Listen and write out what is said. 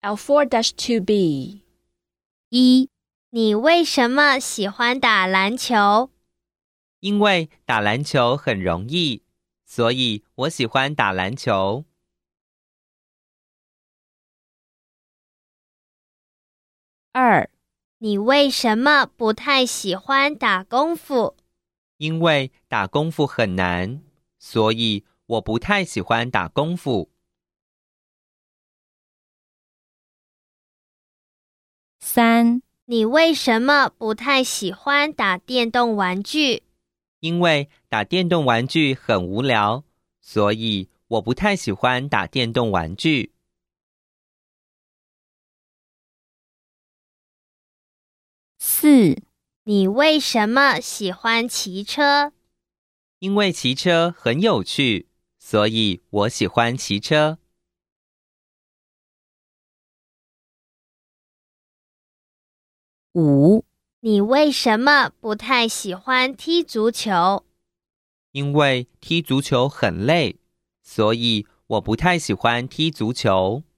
L4-2B 1. 你为什么喜欢打篮球？ 因为打篮球很容易，所以我喜欢打篮球。 2. 你为什么不太喜欢打功夫？ 因为打功夫很难，所以我不太喜欢打功夫。 3. 你为什么不太喜欢打电动玩具？ 因为打电动玩具很无聊，所以我不太喜欢打电动玩具。 4. 你为什么喜欢骑车？ 因为骑车很有趣，所以我喜欢骑车。 5. 你为什么不太喜欢踢足球？ 因为踢足球很累，所以我不太喜欢踢足球。